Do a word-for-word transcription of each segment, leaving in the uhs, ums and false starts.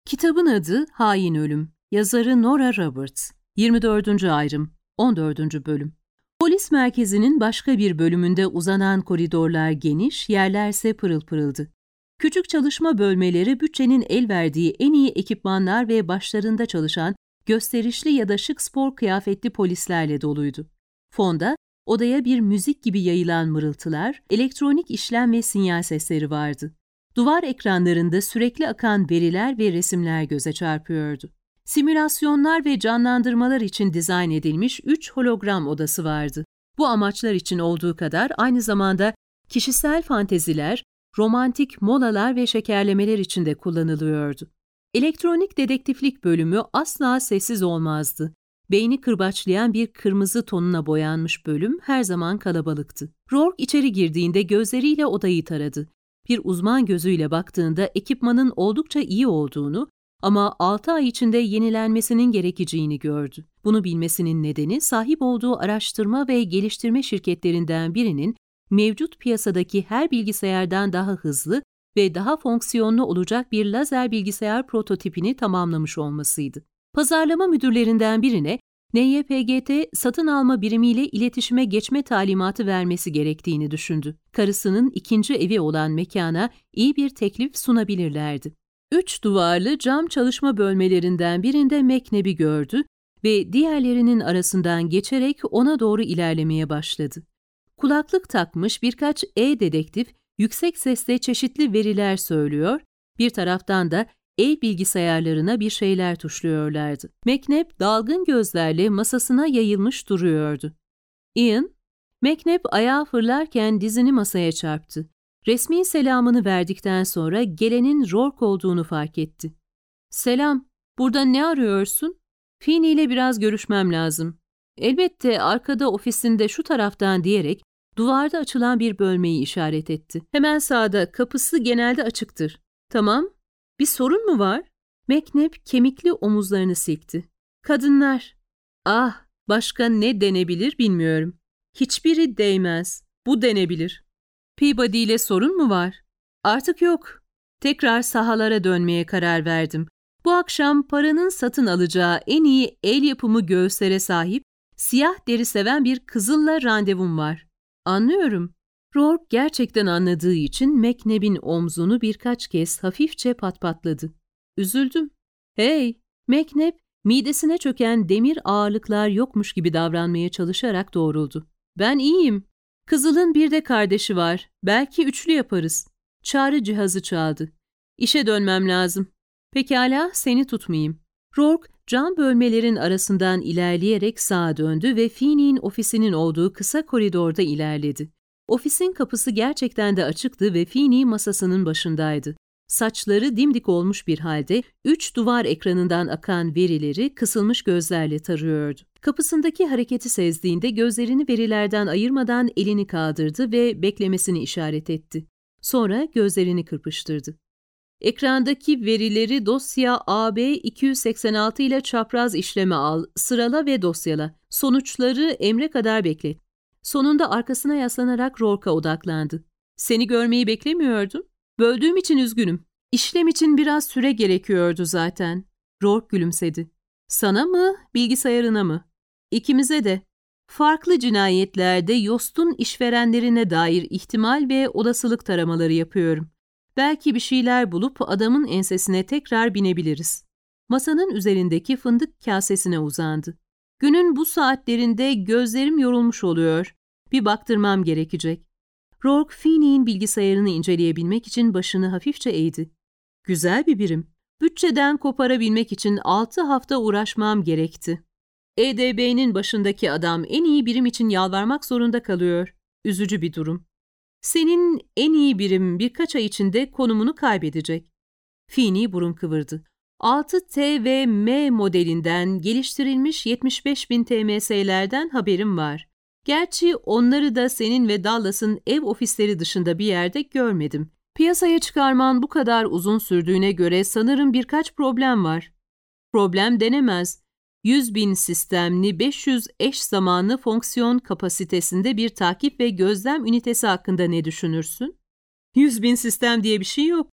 Kitabın adı Hain Ölüm. Yazarı Nora Roberts. yirmi dördüncü ayrım. on dördüncü bölüm. Polis merkezinin başka bir bölümünde uzanan koridorlar geniş, yerlerse pırıl pırıldı. Küçük çalışma bölmeleri bütçenin el verdiği en iyi ekipmanlar ve başlarında çalışan gösterişli ya da şık spor kıyafetli polislerle doluydu. Fonda, odaya bir müzik gibi yayılan mırıltılar, elektronik işlem ve sinyal sesleri vardı. Duvar ekranlarında sürekli akan veriler ve resimler göze çarpıyordu. Simülasyonlar ve canlandırmalar için dizayn edilmiş üç hologram odası vardı. Bu amaçlar için olduğu kadar aynı zamanda kişisel fanteziler, romantik molalar ve şekerlemeler için de kullanılıyordu. Elektronik dedektiflik bölümü asla sessiz olmazdı. Beyni kırbaçlayan bir kırmızı tonuna boyanmış bölüm her zaman kalabalıktı. Rourke içeri girdiğinde gözleriyle odayı taradı. Bir uzman gözüyle baktığında ekipmanın oldukça iyi olduğunu ama altı ay içinde yenilenmesinin gerekeceğini gördü. Bunu bilmesinin nedeni sahip olduğu araştırma ve geliştirme şirketlerinden birinin mevcut piyasadaki her bilgisayardan daha hızlı ve daha fonksiyonlu olacak bir lazer bilgisayar prototipini tamamlamış olmasıydı. Pazarlama müdürlerinden birine N Y P G T satın alma birimiyle iletişime geçme talimatı vermesi gerektiğini düşündü. Karısının ikinci evi olan mekana iyi bir teklif sunabilirlerdi. Üç duvarlı cam çalışma bölmelerinden birinde McNabb'i gördü ve diğerlerinin arasından geçerek ona doğru ilerlemeye başladı. Kulaklık takmış birkaç e-dedektif yüksek sesle çeşitli veriler söylüyor, bir taraftan da el bilgisayarlarına bir şeyler tuşluyorlardı. McNabb dalgın gözlerle masasına yayılmış duruyordu. Ian, McNabb ayağa fırlarken dizini masaya çarptı. Resmi selamını verdikten sonra gelenin Rourke olduğunu fark etti. "Selam, burada ne arıyorsun?" "Feeney ile biraz görüşmem lazım." "Elbette, arkada ofisinde şu taraftan," diyerek duvarda açılan bir bölmeyi işaret etti. "Hemen sağda, kapısı genelde açıktır." "Tamam. Bir sorun mu var?" McNabb kemikli omuzlarını silkti. "Kadınlar." "Ah, başka ne denebilir bilmiyorum." "Hiçbiri değmez. Bu denebilir." "Peabody ile sorun mu var?" "Artık yok. Tekrar sahalara dönmeye karar verdim. Bu akşam paranın satın alacağı en iyi el yapımı göğüslere sahip, siyah deri seven bir kızılla randevum var." "Anlıyorum." Rourke gerçekten anladığı için McNabb'in omzunu birkaç kez hafifçe patpatladı. "Üzüldüm." "Hey!" McNabb, midesine çöken demir ağırlıklar yokmuş gibi davranmaya çalışarak doğruldu. "Ben iyiyim. Kızıl'ın bir de kardeşi var. Belki üçlü yaparız." Çağrı cihazı çaldı. "İşe dönmem lazım." "Pekala, seni tutmayayım." Rourke, cam bölmelerin arasından ilerleyerek sağa döndü ve Feeney'in ofisinin olduğu kısa koridorda ilerledi. Ofisin kapısı gerçekten de açıktı ve Feeney masasının başındaydı. Saçları dimdik olmuş bir halde üç duvar ekranından akan verileri kısılmış gözlerle tarıyordu. Kapısındaki hareketi sezdiğinde gözlerini verilerden ayırmadan elini kaldırdı ve beklemesini işaret etti. Sonra gözlerini kırpıştırdı. "Ekrandaki verileri dosya A B iki yüz seksen altı ile çapraz işleme al, sırala ve dosyala. Sonuçları emre kadar beklet." Sonunda arkasına yaslanarak Rourke'a odaklandı. "Seni görmeyi beklemiyordum. Böldüğüm için üzgünüm. İşlem için biraz süre gerekiyordu zaten." Rourke gülümsedi. "Sana mı, bilgisayarına mı?" "İkimize de. Farklı cinayetlerde Yost'un işverenlerine dair ihtimal ve olasılık taramaları yapıyorum. Belki bir şeyler bulup adamın ensesine tekrar binebiliriz." Masanın üzerindeki fındık kasesine uzandı. "Günün bu saatlerinde gözlerim yorulmuş oluyor. Bir baktırmam gerekecek." Rourke, Feeney'in bilgisayarını inceleyebilmek için başını hafifçe eğdi. "Güzel bir birim. Bütçeden koparabilmek için altı hafta uğraşmam gerekti. E D B'nin başındaki adam en iyi birim için yalvarmak zorunda kalıyor. Üzücü bir durum. Senin en iyi birim birkaç ay içinde konumunu kaybedecek." Feeney burun kıvırdı. altı T ve M modelinden geliştirilmiş yetmiş beş bin T M S'lerden haberim var. Gerçi onları da senin ve Dallas'ın ev ofisleri dışında bir yerde görmedim. Piyasaya çıkarman bu kadar uzun sürdüğüne göre sanırım birkaç problem var. Problem denemez. yüz bin sistemli beş yüz eş zamanlı fonksiyon kapasitesinde bir takip ve gözlem ünitesi hakkında ne düşünürsün? yüz bin sistem diye bir şey yok.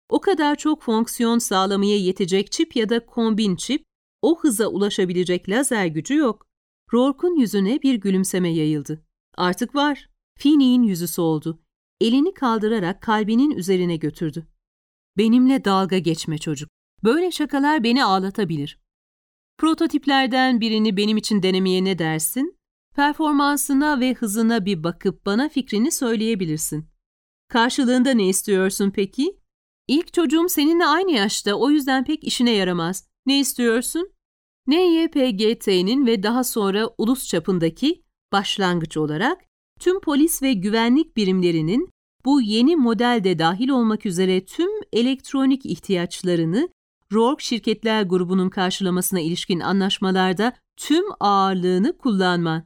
O kadar çok fonksiyon sağlamaya yetecek çip ya da kombin çip, o hıza ulaşabilecek lazer gücü yok. Rourke'un yüzüne bir gülümseme yayıldı. Artık var. Feeney'in yüzü soldu. Elini kaldırarak kalbinin üzerine götürdü. Benimle dalga geçme çocuk. Böyle şakalar beni ağlatabilir. Prototiplerden birini benim için denemeye ne dersin? Performansına ve hızına bir bakıp bana fikrini söyleyebilirsin. Karşılığında ne istiyorsun peki? İlk çocuğum seninle aynı yaşta, o yüzden pek işine yaramaz. Ne istiyorsun? N Y P G T'nin ve daha sonra ulus çapındaki başlangıç olarak tüm polis ve güvenlik birimlerinin bu yeni modelde dahil olmak üzere tüm elektronik ihtiyaçlarını Rourke Şirketler Grubu'nun karşılamasına ilişkin anlaşmalarda tüm ağırlığını kullanman.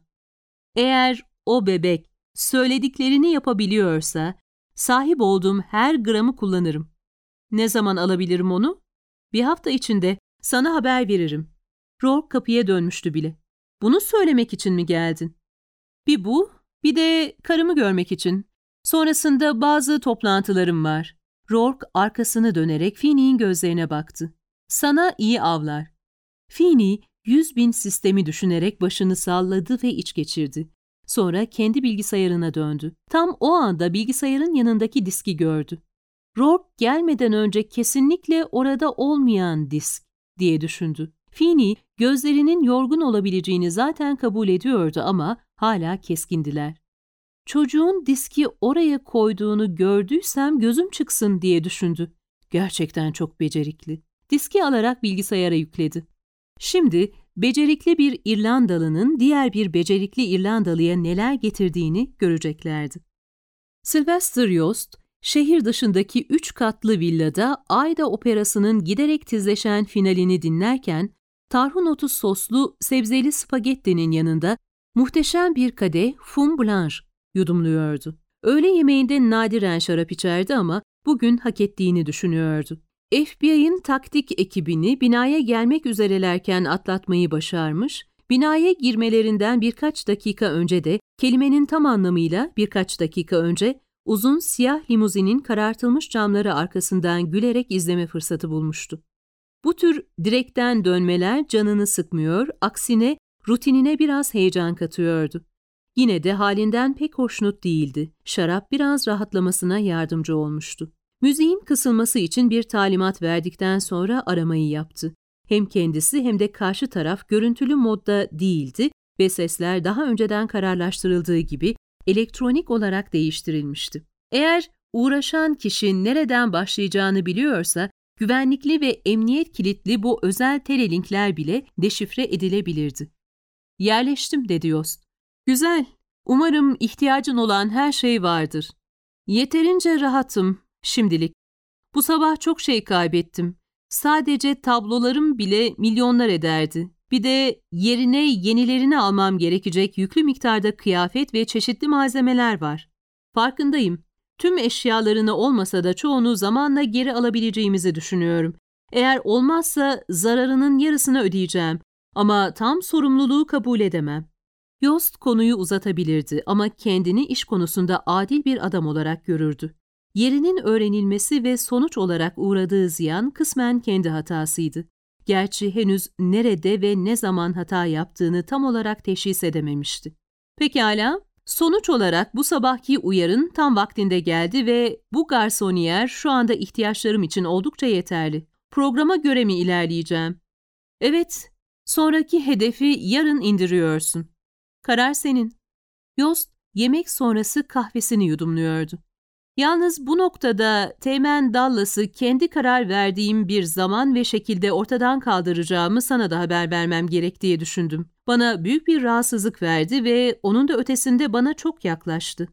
Eğer o bebek söylediklerini yapabiliyorsa sahip olduğum her gramı kullanırım. Ne zaman alabilirim onu? Bir hafta içinde sana haber veririm. Rourke kapıya dönmüştü bile. Bunu söylemek için mi geldin? Bir bu, bir de karımı görmek için. Sonrasında bazı toplantılarım var. Rourke arkasını dönerek Feeney'in gözlerine baktı. Sana iyi avlar. Feeney, yüz bin sistemi düşünerek başını salladı ve iç geçirdi. Sonra kendi bilgisayarına döndü. Tam o anda bilgisayarın yanındaki diski gördü. Rourke gelmeden önce kesinlikle orada olmayan disk diye düşündü. Feeney, gözlerinin yorgun olabileceğini zaten kabul ediyordu ama hala keskindiler. Çocuğun diski oraya koyduğunu gördüysem gözüm çıksın diye düşündü. Gerçekten çok becerikli. Diski alarak bilgisayara yükledi. Şimdi becerikli bir İrlandalı'nın diğer bir becerikli İrlandalı'ya neler getirdiğini göreceklerdi. Sylvester Yost, şehir dışındaki üç katlı villada Aida Operası'nın giderek tizleşen finalini dinlerken, tarhun soslu sebzeli spagettinin yanında muhteşem bir kadeh fum blanche yudumluyordu. Öğle yemeğinde nadiren şarap içerdi ama bugün hak ettiğini düşünüyordu. F B I'ın taktik ekibini binaya gelmek üzerelerken atlatmayı başarmış, binaya girmelerinden birkaç dakika önce de, kelimenin tam anlamıyla birkaç dakika önce, uzun siyah limuzinin karartılmış camları arkasından gülerek izleme fırsatı bulmuştu. Bu tür direkten dönmeler canını sıkmıyor, aksine rutinine biraz heyecan katıyordu. Yine de halinden pek hoşnut değildi. Şarap biraz rahatlamasına yardımcı olmuştu. Müziğin kısılması için bir talimat verdikten sonra aramayı yaptı. Hem kendisi hem de karşı taraf görüntülü modda değildi ve sesler daha önceden kararlaştırıldığı gibi elektronik olarak değiştirilmişti. Eğer uğraşan kişi nereden başlayacağını biliyorsa, güvenlikli ve emniyet kilitli bu özel telelinkler bile deşifre edilebilirdi. "Yerleştim," dedi Yost. "Güzel. Umarım ihtiyacın olan her şey vardır." "Yeterince rahatım şimdilik. Bu sabah çok şey kaybettim. Sadece tablolarım bile milyonlar ederdi. Bir de yerine yenilerini almam gerekecek yüklü miktarda kıyafet ve çeşitli malzemeler var. Farkındayım. Tüm eşyalarını olmasa da çoğunu zamanla geri alabileceğimizi düşünüyorum. Eğer olmazsa zararının yarısını ödeyeceğim. Ama tam sorumluluğu kabul edemem." Yost konuyu uzatabilirdi ama kendini iş konusunda adil bir adam olarak görürdü. Yerinin öğrenilmesi ve sonuç olarak uğradığı ziyan kısmen kendi hatasıydı. Gerçi henüz nerede ve ne zaman hata yaptığını tam olarak teşhis edememişti. Pekala, sonuç olarak bu sabahki uyarın tam vaktinde geldi ve bu garsoniyer şu anda ihtiyaçlarım için oldukça yeterli. Programa göre mi ilerleyeceğim? Evet, sonraki hedefi yarın indiriyorsun. Karar senin. Yost, yemek sonrası kahvesini yudumluyordu. Yalnız bu noktada Teğmen Dallas'ı kendi karar verdiğim bir zaman ve şekilde ortadan kaldıracağımı sana da haber vermem gerek diye düşündüm. Bana büyük bir rahatsızlık verdi ve onun da ötesinde bana çok yaklaştı.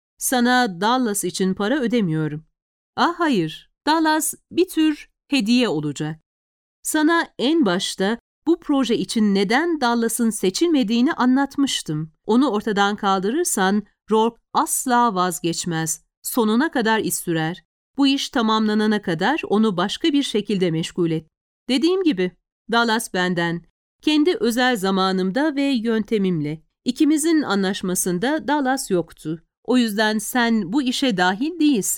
Sana Dallas için para ödemiyorum. Ah hayır, Dallas bir tür hediye olacak. Sana en başta bu proje için neden Dallas'ın seçilmediğini anlatmıştım. Onu ortadan kaldırırsan Rourke asla vazgeçmez. Sonuna kadar iş sürer. Bu iş tamamlanana kadar onu başka bir şekilde meşgul et. Dediğim gibi, Dallas benden. Kendi özel zamanımda ve yöntemimle. İkimizin anlaşmasında Dallas yoktu. O yüzden sen bu işe dahil değilsin.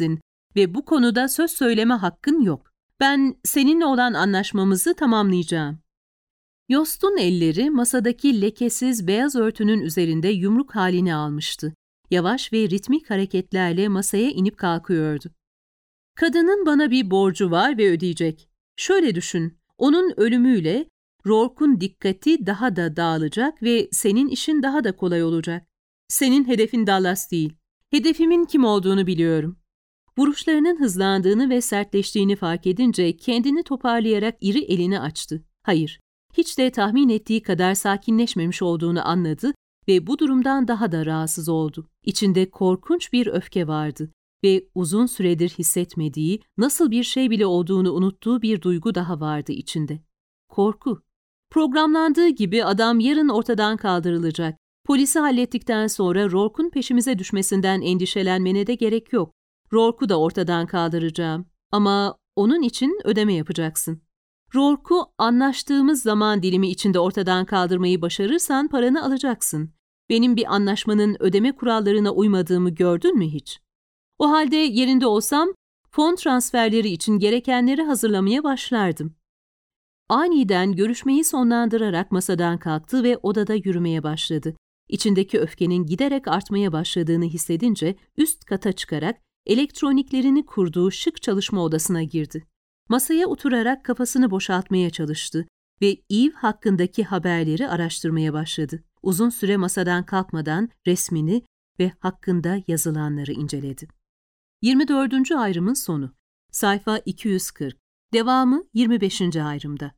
ve bu konuda söz söyleme hakkın yok. Ben seninle olan anlaşmamızı tamamlayacağım. Yost'un elleri masadaki lekesiz beyaz örtünün üzerinde yumruk halini almıştı. Yavaş ve ritmik hareketlerle masaya inip kalkıyordu. Kadının bana bir borcu var ve ödeyecek. Şöyle düşün, onun ölümüyle Rourke'un dikkati daha da dağılacak ve senin işin daha da kolay olacak. Senin hedefin Dallas değil. Hedefimin kim olduğunu biliyorum. Vuruşlarının hızlandığını ve sertleştiğini fark edince kendini toparlayarak iri elini açtı. Hayır, hiç de tahmin ettiği kadar sakinleşmemiş olduğunu anladı ve bu durumdan daha da rahatsız oldu. İçinde korkunç bir öfke vardı ve uzun süredir hissetmediği, nasıl bir şey bile olduğunu unuttuğu bir duygu daha vardı içinde. Korku. Programlandığı gibi adam yarın ortadan kaldırılacak. Polisi hallettikten sonra Rourke'un peşimize düşmesinden endişelenmene de gerek yok. Rourke'u da ortadan kaldıracağım. Ama onun için ödeme yapacaksın. Rourke'u anlaştığımız zaman dilimi içinde ortadan kaldırmayı başarırsan paranı alacaksın. Benim bir anlaşmanın ödeme kurallarına uymadığımı gördün mü hiç? O halde yerinde olsam fon transferleri için gerekenleri hazırlamaya başlardım. Aniden görüşmeyi sonlandırarak masadan kalktı ve odada yürümeye başladı. İçindeki öfkenin giderek artmaya başladığını hissedince üst kata çıkarak elektroniklerini kurduğu şık çalışma odasına girdi. Masaya oturarak kafasını boşaltmaya çalıştı ve Eve hakkındaki haberleri araştırmaya başladı. Uzun süre masadan kalkmadan resmini ve hakkında yazılanları inceledi. yirmi dördüncü ayrımın sonu. Sayfa iki yüz kırk. Devamı yirmi beşinci ayrımda.